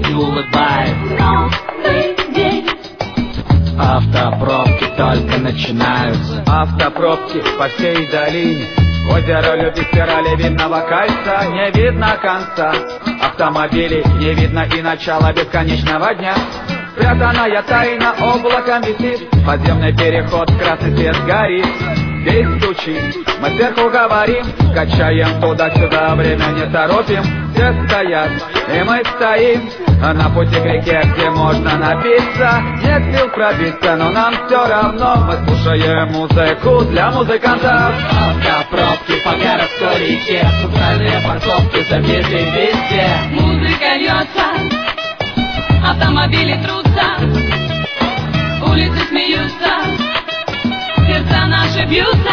и улыбается. Новый день. Автопробки только начинаются. Автопробки по всей долине. Озеро любви спирали видного кольца. Не видно конца автомобилей, не видно и начала бесконечного дня. Спрятанная тайна облаком висит. Подземный переход, красный свет горит. Здесь стучит, мы сверху говорим, качаем туда-сюда, время не торопим. Все стоят, и мы стоим на пути к реке, где можно напиться. Нет сил пробиться, но нам все равно. Мы слушаем музыку для музыкантов. Автопробки по городской реке, центральные парковки забиты везде. Музыка льется, автомобили трутся, улицы смеются, сердца наши бьются.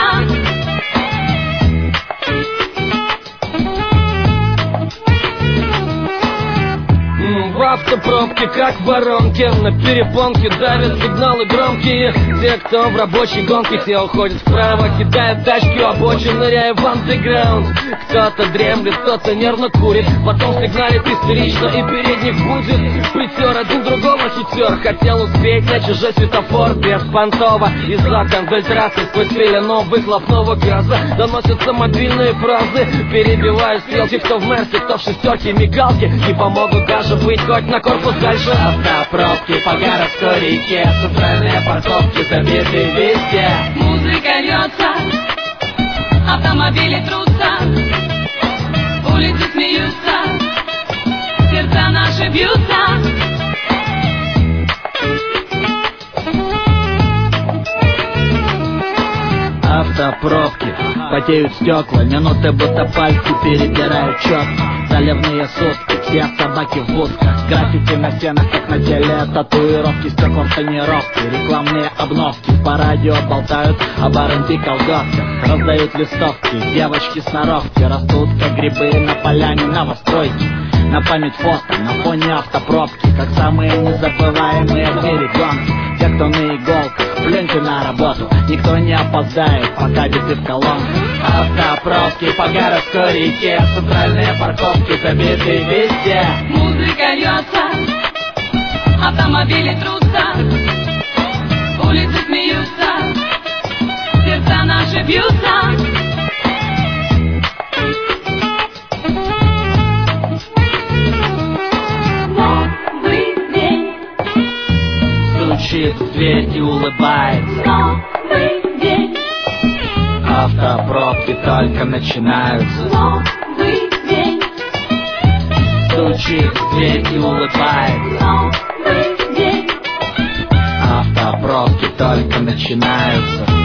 В автопробке, как воронки, на перепонке давят сигналы громкие. Те, кто в рабочей гонке, все уходят вправо, кидают тачки у обочин, ныряя в андеграунд. Кто-то дремлет, кто-то нервно курит, потом сигналит истерично, и перед них будет притер один другого хитер. Хотел успеть на чужой светофор беспонтово. Из окон вдоль трассы сквозь пелену выхлопного газа доносятся мобильные фразы, перебивая стрелки, кто в Мерсе, кто в шестерке, мигалки не помогут даже быть хоть на корпус дальше. Автопробки по городской реке, центральные парковки забиты везде. Музыка льется, автомобили трутся, улицы смеются, сердца наши бьются. Автопробки, потеют стекла, минуты будто пальцы перебирают четко. Заливные сутки, все собаки в будках, граффити на стенах, как на теле, татуировки, стеклом тонировки, рекламные обновки. По радио болтают об R&B колготках, раздают листовки, девочки сноровки растут, как грибы на поляне новостройки. На память фото, на фоне автопробки, как самые незабываемые в мире гонки. Те, кто на иголках, плюньте на работу, никто не опоздает, пока биты в колонках. Автопробки по городской реке, центральные парковки забиты везде. Музыка льется, автомобили трутся, улицы смеются, сердца наши бьются. Стучит в дверь и улыбается. Новый день. Автопробки только начинаются. Новый день. Стучит в дверь и улыбается. Новый день. Автопробки только начинаются.